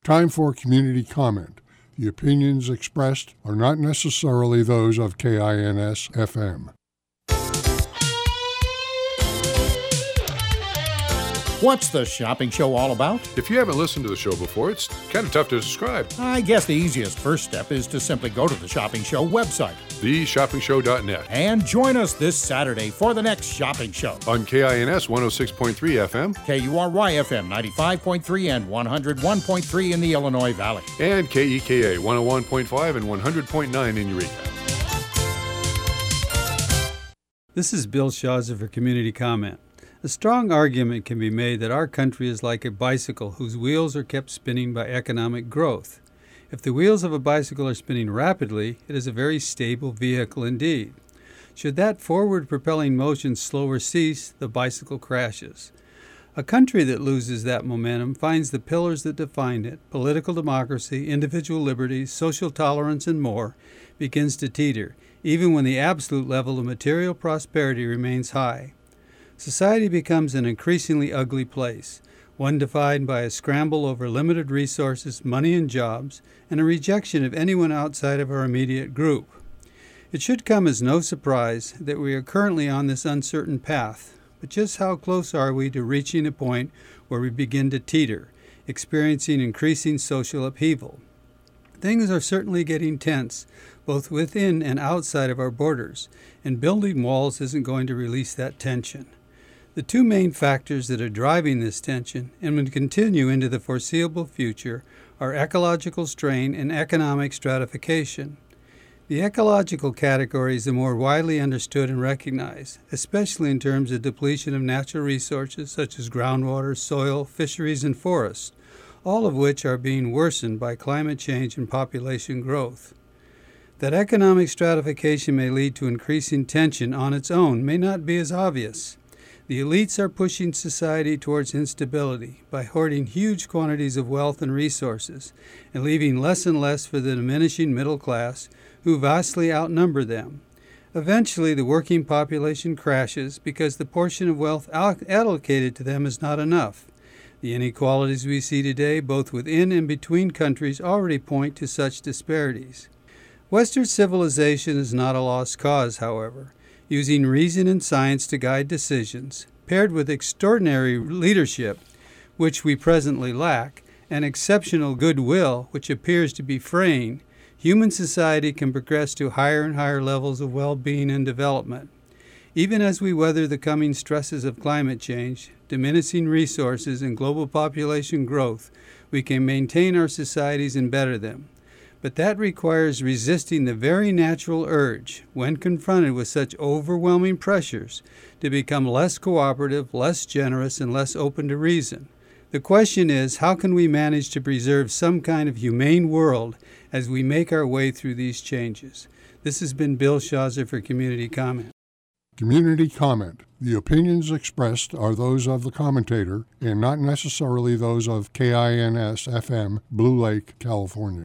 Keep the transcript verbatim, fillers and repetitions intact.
Time for community comment. The opinions expressed are not necessarily those of K I N S F M. What's the shopping show all about? If you haven't listened to the show before, it's kind of tough to describe. I guess the easiest first step is to simply go to the Shopping Show website, the shopping show dot net, and join us this Saturday for the next shopping show. On K I N S one oh six point three F M, K U R Y F M ninety-five point three and one oh one point three in the Illinois Valley, and K E K A one oh one point five and one hundred point nine in Eureka. This is Bill Schlosser for Community Comment. A strong argument can be made that our country is like a bicycle whose wheels are kept spinning by economic growth. If the wheels of a bicycle are spinning rapidly, it is a very stable vehicle indeed. Should that forward propelling motion slow or cease, the bicycle crashes. A country that loses that momentum finds the pillars that define it, political democracy, individual liberties, social tolerance, and more, begins to teeter, even when the absolute level of material prosperity remains high. Society becomes an increasingly ugly place, one defined by a scramble over limited resources, money and jobs, and a rejection of anyone outside of our immediate group. It should come as no surprise that we are currently on this uncertain path, but just how close are we to reaching a point where we begin to teeter, experiencing increasing social upheaval? Things are certainly getting tense, both within and outside of our borders, and building walls isn't going to release that tension. The two main factors that are driving this tension and will continue into the foreseeable future are ecological strain and economic stratification. The ecological category is the more widely understood and recognized, especially in terms of depletion of natural resources such as groundwater, soil, fisheries, and forests, all of which are being worsened by climate change and population growth. That economic stratification may lead to increasing tension on its own may not be as obvious. The elites are pushing society towards instability by hoarding huge quantities of wealth and resources and leaving less and less for the diminishing middle class, who vastly outnumber them. Eventually, the working population crashes because the portion of wealth allocated to them is not enough. The inequalities we see today, both within and between countries, already point to such disparities. Western civilization is not a lost cause, however. Using reason and science to guide decisions, paired with extraordinary leadership, which we presently lack, and exceptional goodwill, which appears to be fraying, human society can progress to higher and higher levels of well-being and development. Even as we weather the coming stresses of climate change, diminishing resources, and global population growth, we can maintain our societies and better them. But that requires resisting the very natural urge, when confronted with such overwhelming pressures, to become less cooperative, less generous, and less open to reason. The question is, how can we manage to preserve some kind of humane world as we make our way through these changes? This has been Bill Schlosser for Community Comment. Community comment. The opinions expressed are those of the commentator and not necessarily those of K I N S F M, Blue Lake, California.